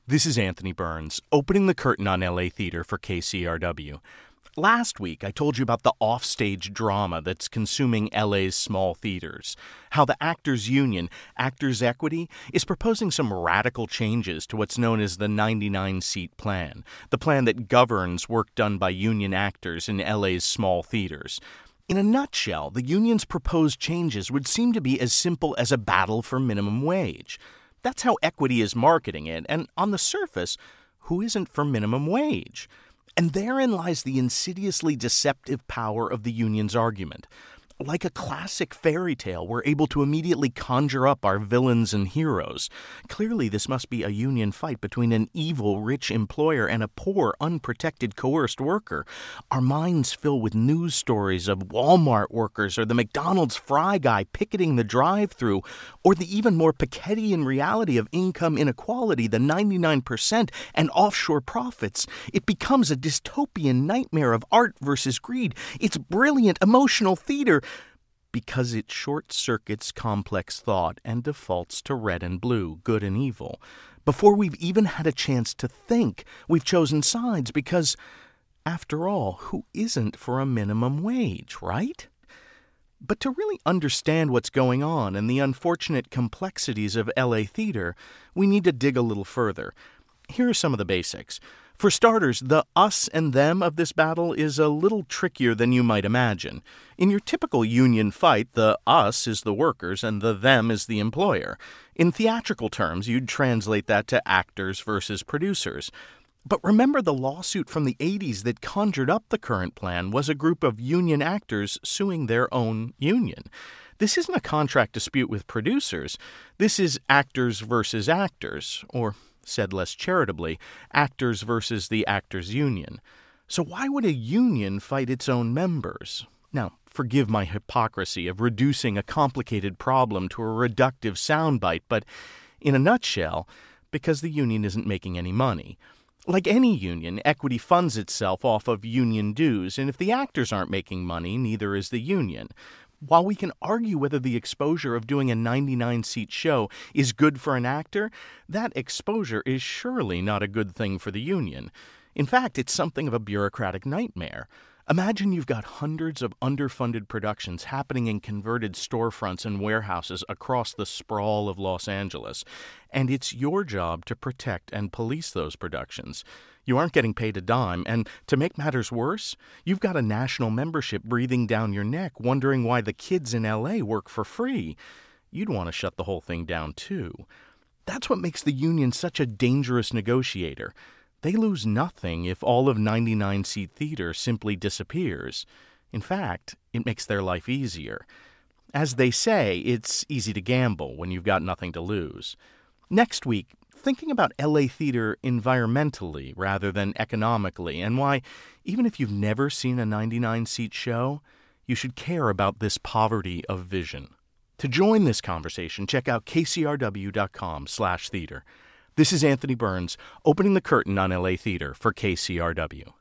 This is Anthony Burns, opening the curtain on LA theater for KCRW. Last week, I told you about the offstage drama that's consuming LA's small theaters, how the Actors Union, Actors Equity, is proposing some radical changes to what's known as the 99-seat plan, the plan that governs work done by union actors in LA's small theaters. In a nutshell, the union's proposed changes would seem to be as simple as a battle for minimum wage. That's how Equity is marketing it, and on the surface, who isn't for minimum wage? And therein lies the insidiously deceptive power of the union's argument. Like a classic fairy tale, we're able to immediately conjure up our villains and heroes. Clearly, this must be a union fight between an evil, rich employer and a poor, unprotected, coerced worker. Our minds fill with news stories of Walmart workers or the McDonald's fry guy picketing the drive-thru, or the even more Pikettian reality of income inequality, the 99% and offshore profits. It becomes a dystopian nightmare of art versus greed. It's brilliant, emotional theater, because it short-circuits complex thought and defaults to red and blue, good and evil. Before we've even had a chance to think, we've chosen sides because, after all, who isn't for a minimum wage, right? But to really understand what's going on and the unfortunate complexities of LA theater, we need to dig a little further. Here are some of the basics. For starters, the us and them of this battle is a little trickier than you might imagine. In your typical union fight, the us is the workers and the them is the employer. In theatrical terms, you'd translate that to actors versus producers. But remember, the lawsuit from the 80s that conjured up the current plan was a group of union actors suing their own union. This isn't a contract dispute with producers. This is actors versus actors, or said less charitably, actors versus the actors' union. So why would a union fight its own members? Now, forgive my hypocrisy of reducing a complicated problem to a reductive soundbite, but in a nutshell, because the union isn't making any money. Like any union, Equity funds itself off of union dues, and if the actors aren't making money, neither is the union. While we can argue whether the exposure of doing a 99-seat show is good for an actor, that exposure is surely not a good thing for the union. In fact, it's something of a bureaucratic nightmare. Imagine you've got hundreds of underfunded productions happening in converted storefronts and warehouses across the sprawl of Los Angeles, and it's your job to protect and police those productions. You aren't getting paid a dime, and to make matters worse, you've got a national membership breathing down your neck, wondering why the kids in L.A. work for free. You'd want to shut the whole thing down, too. That's what makes the union such a dangerous negotiator. They lose nothing if all of 99-seat theater simply disappears. In fact, it makes their life easier. As they say, it's easy to gamble when you've got nothing to lose. Next week, thinking about LA theater environmentally rather than economically, and why, even if you've never seen a 99-seat show, you should care about this poverty of vision. To join this conversation, check out kcrw.com/theater. This is Anthony Burns, opening the curtain on LA theater for KCRW.